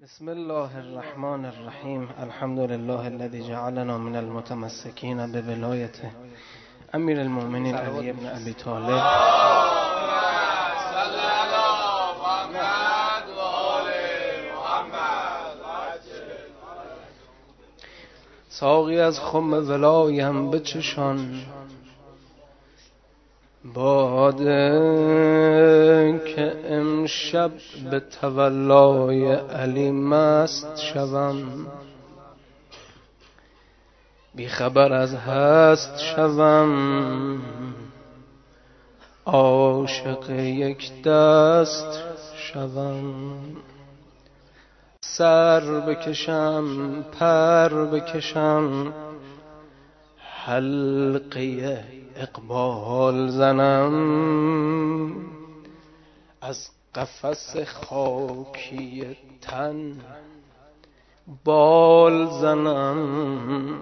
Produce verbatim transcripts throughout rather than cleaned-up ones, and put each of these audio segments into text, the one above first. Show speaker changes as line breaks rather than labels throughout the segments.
بسم الله الرحمن الرحیم. الحمد لله الذي جعلنا من المتمسكين بولایته امیر المؤمنین علی ابن ابی طالب. ساقی از خم ولایم بچشان، باده که امشب به تولای علی مست شوم، بی خبر از هست شوم، عاشق یک دست شوم. سر بکشم پر بکشم، حلقه اقبال زنم، از قفس خاکی تن بال زنم،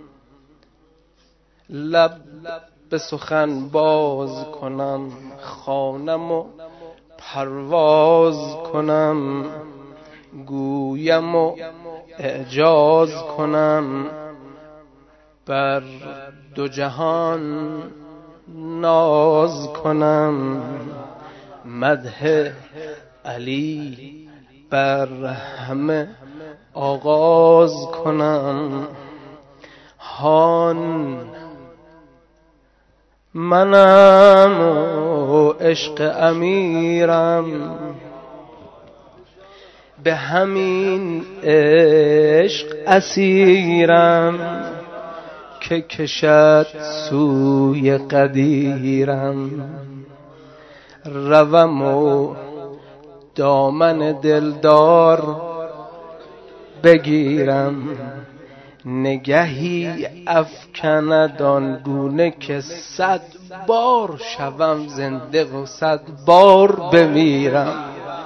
لب به سخن باز کنم، خوانم و پرواز کنم، گویم و اعجاز کنم، بر دو جهان ناز کنم، مدح علی بر همه آغاز کنم. هان منم و عشق امیرم، به همین عشق اسیرم، که کشد سوی قدیرم. روم و دامن دلدار بگیرم، نگهی افکند آن گونه که صد بار شوم زنده و صد بار بمیرم.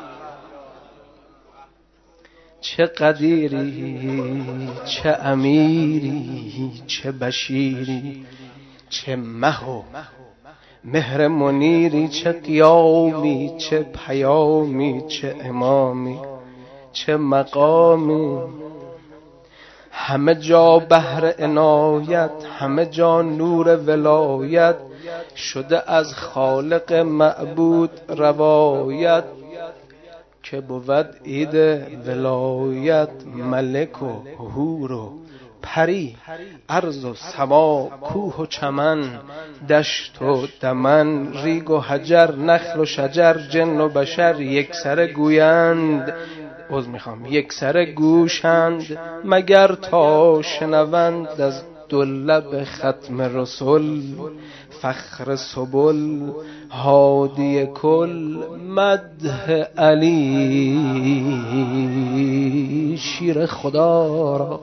چه قدیری چه امیری چه بشیری، چه مه و مهر منیری، چه قیامی چه پیامی، چه امامی چه مقامی. همه جا بحر عنایت، همه جا نور ولایت، شده از خالق معبود روایت، که بود عید ولایت. ملک و حور و پری، ارض و سما، کوه و چمن، دشت و دمن، ریگ و حجر، نخل و شجر، جن و بشر، یک سره گویند، عذر میخوام یک سره گوشند، مگر تا شنوند از دو لب ختم رسول. فخر سبل هادی کل، مدح علی شیر خدا را.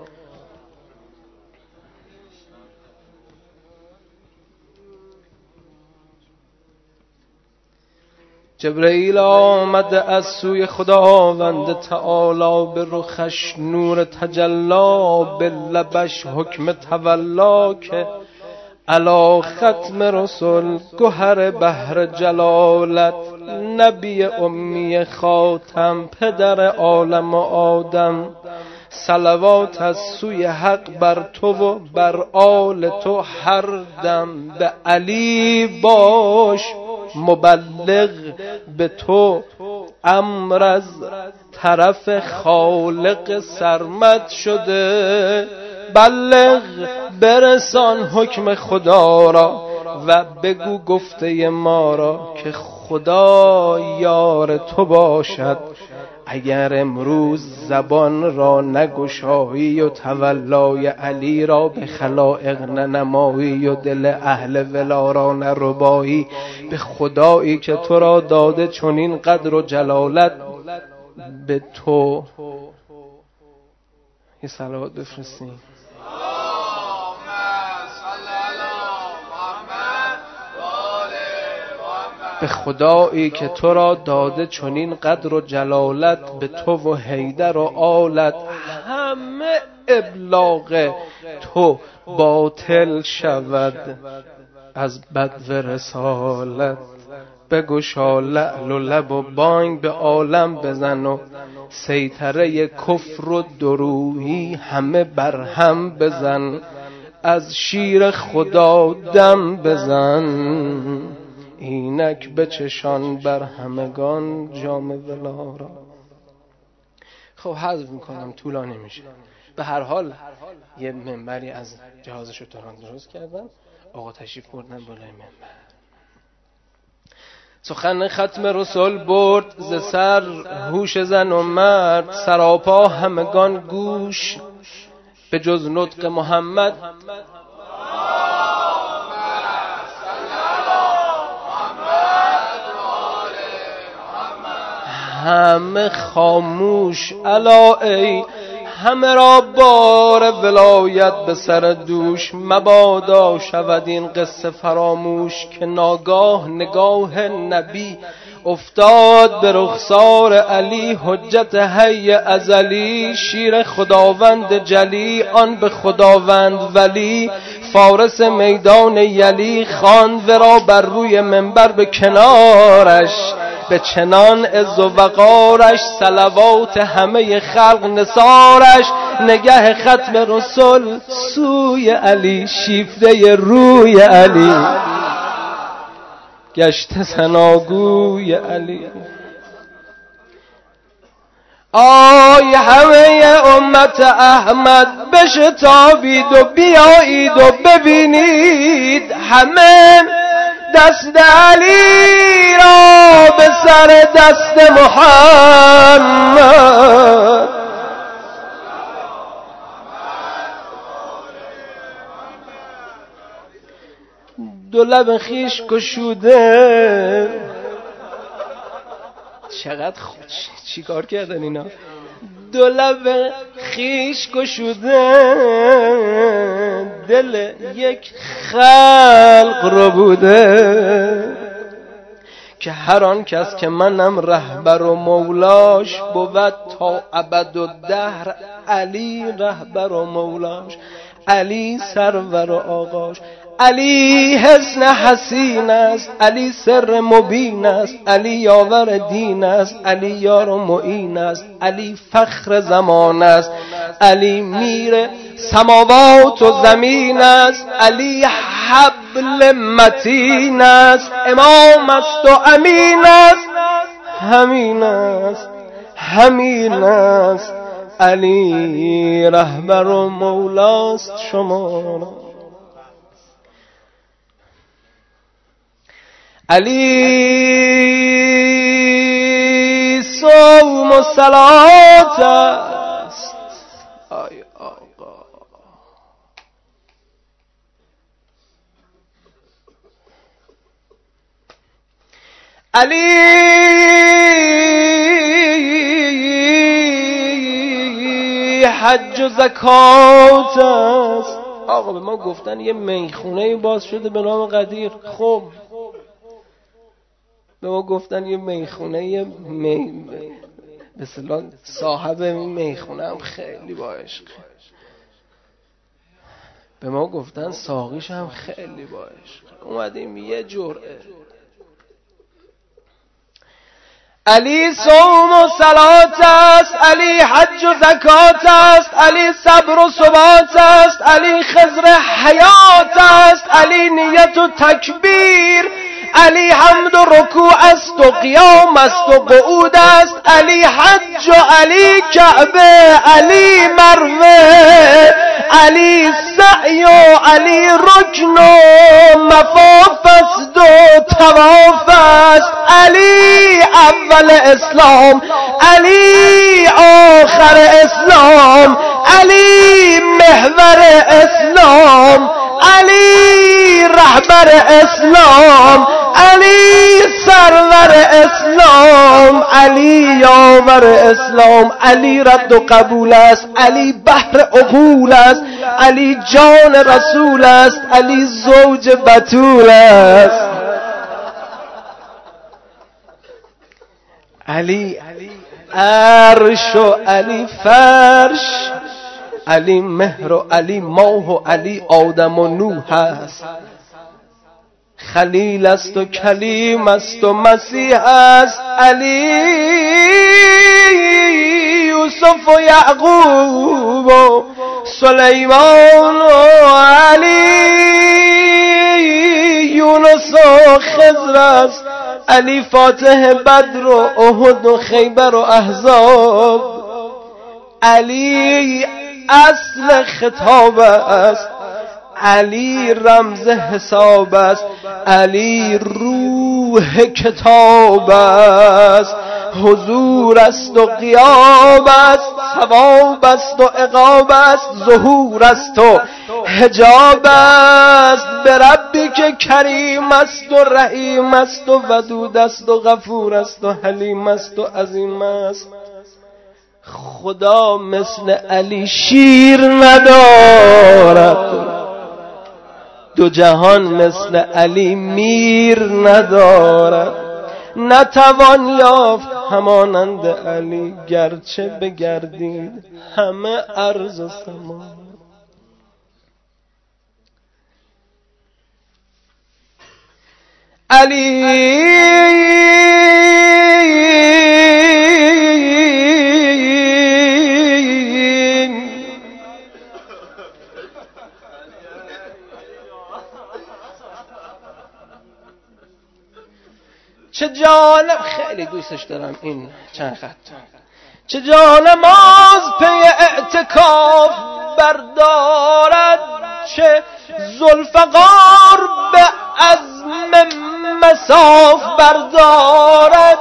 جبرئیل آمده از سوی خداوند تعالی، به رخش نور تجلا، به لبش حکم تولا، که علی ختم رسل گهر بحر جلالت. نبی امی خاتم، پدر عالم و آدم، صلوات از سوی حق بر تو و بر آل تو هر دم. به علی باش مبلغ، به تو امر از طرف خالق سرمد شده. بلغ برسان حکم خدا را، و بگو گفته ما را، که خدا یار تو باشد. اگر امروز زبان را نگشایی و تولای علی را به خلائق ننمایی، و دل اهل ولا را نربایی، به خدایی که تو را داده چنین قدر و جلالت، به تو یه صلوات بفرستیم. به خدایی که تو را داده چنین قدر و جلالت، به تو و حیدر و آلت، همه ابلاغ تو باطل شود از بدو رسالت. بگشا لعل و لب و بانگ به عالم بزن و سیطره کفر و درویی همه بر هم بزن، از شیر خدا دم بزن، اینک بچشان بر همگان جام ولا را. خب حذف میکنم، طولانی میشه. به هر حال یه منبری از جهاز شتران درست کردن، آقا تشریف بردن بالای منبر. سخن ختم رسول برد ز سر، هوش زن و مرد سراپا همگان گوش، به جز نطق محمد همه خاموش. الا ای همه را بار ولایت به سر دوش، مبادا شود این قصه فراموش، که ناگاه نگاه نبی افتاد به رخسار علی، حجت حی ازلی، شیر خداوند جلی، آن به خداوند ولی، فارس میدان یلی، خواند ورا بر روی منبر به کنارش، به چنان عز و وقارش، صلوات همه خلق نثارش، نگه ختم رسول سوی علی، شیفته روی علی، گشت ثناگوی علی. آی همه امت احمد بشتابید و بیایید و ببینید، همه دست علی را به سر دست محمد، دو لب خیش گشوده. چقدر خوب چی کار کردن اینا. دو لب خیش گشوده، دل یک خلق رو بوده، که هر آن کس که منم رهبر و مولاش، بود تا ابد و دهر علی رهبر و مولاش، علی سرور و آقاش، علی حسن حسین است، علی سر مبین است، علی یاور دین است، علی یار و معین است، علی فخر زمان است، علی میر سماوات و زمین است، علی حبل متین است، امام است و امین است، همین است همین است، علی رهبر و مولاست شما. علی صوم و صلات است. آی آقا علی حج و زکات است. آقا به ما گفتن یه میخونه باز شده به نام قدیر. خب به ما گفتن یه میخونه یه می... به اصطلاح صاحب این میخونه هم خیلی با عشقه. به ما گفتن ساقیش هم خیلی با عشقه. اومدیم یه جرعه. علی صوم و صلات است، علی حج و زکات است، علی صبر و ثبات است، علی خضر حیات است، علی نیت و تکبیر، علی حمد و رکوع است و قیام است و قعود است، علی حج و علی کعبه، علی مروه، علی سعی و علی رکن و مفاف است و طواف است، علی اول اسلام، علی آخر اسلام، علی محور اسلام، علی رهبر اسلام، علی سرور اسلام، علی یاور اسلام، علی رد و قبول است، علی بحر عقول است، علی جان رسول است، علی زوج بتول است، علی عرش و علی فرش، علی مهر و علی ماه و علی آدم و نوح است. خلیل است و کلیم است و مسیح است. علی یوسف و یعقوب و سلیمان و علی یونس و خضر است. علی فاتح بدر و احد و خیبر و احزاب. علی اصل خطاب است. علی رمز حساب است. علی روح کتاب است. حضور است و غیاب است. ثواب است و عقاب است. ظهور است و حجاب است. به ربی که کریم است و رحیم است و ودود است و غفور است و حلیم است و عظیم است. خدا مثل علی شیر ندارد، دو جهان مثل علی میر ندارد. نتوان یافت همانند علی، گرچه بگردید همه ارض و سما. علی چه جانم، خیلی دوستش دارم این چند خط. چه جانماز پی اعتکاف بردارد، چه ذوالفقار به عزم مساف بردارد.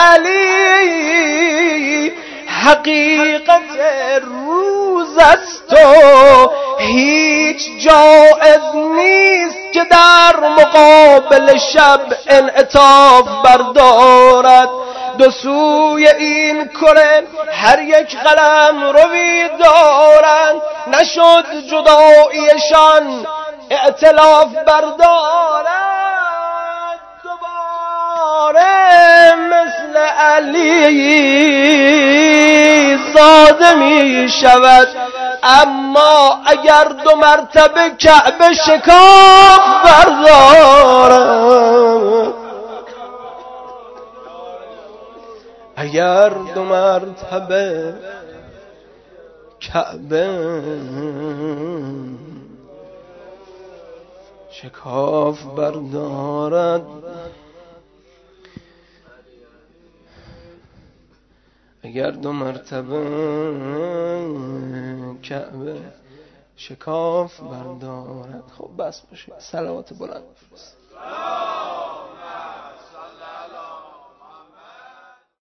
علی حقیقت روز است و هیچ جایز نیست که در مقابل شب انعطاف بردارد. دو سوی این کره هر یک قلم روی دارند، نشد جداییشان ائتلاف بردارد. دوباره مثل علی زاده می شود، اما اگر دو مرتبه کعبه شکاف بردارد، اگر دو مرتبه کعبه شکاف بردارد، اگر دو مرتبه کعبه شکاف بردارد. خب بس باشه، صلوات بلند بفرست.